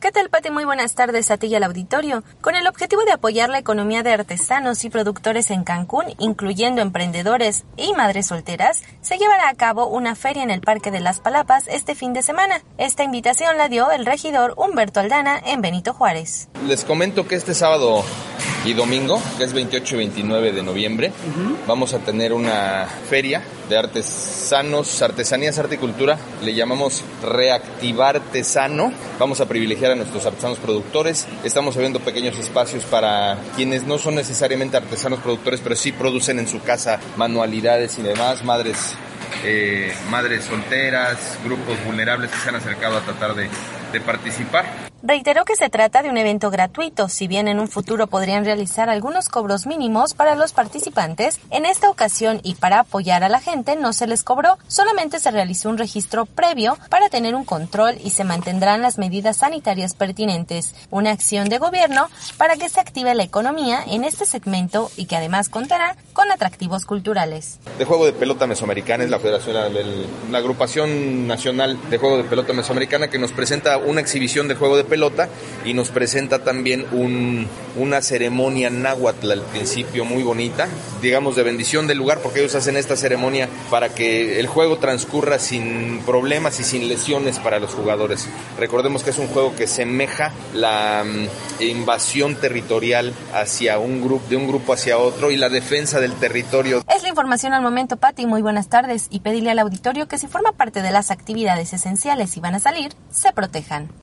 ¿Qué tal, Pati? Muy buenas tardes a ti y al auditorio. Con el objetivo de apoyar la economía de artesanos y productores en Cancún, incluyendo emprendedores y madres solteras, se llevará a cabo una feria en el Parque de las Palapas este fin de semana. Esta invitación la dio el regidor Humberto Aldana en Benito Juárez. Les comento que este sábado y domingo, que es 28 y 29 de noviembre, vamos a tener una feria de artesanos, artesanías, arte y cultura. Le llamamos Reactivar Artesano. Vamos a privilegiar a nuestros artesanos productores. Estamos abriendo pequeños espacios para quienes no son necesariamente artesanos productores, pero sí producen en su casa manualidades y demás, madres solteras, grupos vulnerables que se han acercado a tratar de participar. Reiteró que se trata de un evento gratuito, si bien en un futuro podrían realizar algunos cobros mínimos para los participantes. En esta ocasión y para apoyar a la gente no se les cobró, solamente se realizó un registro previo para tener un control y se mantendrán las medidas sanitarias pertinentes. Una acción de gobierno para que se active la economía en este segmento y que además contará con atractivos culturales. De juego de pelota mesoamericana es la la agrupación nacional de juego de pelota mesoamericana, que nos presenta una exhibición de juego de pelota y nos presenta también una ceremonia náhuatl al principio muy bonita, digamos de bendición del lugar, porque ellos hacen esta ceremonia para que el juego transcurra sin problemas y sin lesiones para los jugadores. Recordemos que es un juego que semeja la invasión territorial hacia de un grupo hacia otro y la defensa del territorio. Es la información al momento, Pati. Muy buenas tardes, y pedirle al auditorio que si forma parte de las actividades esenciales y van a salir, se protejan.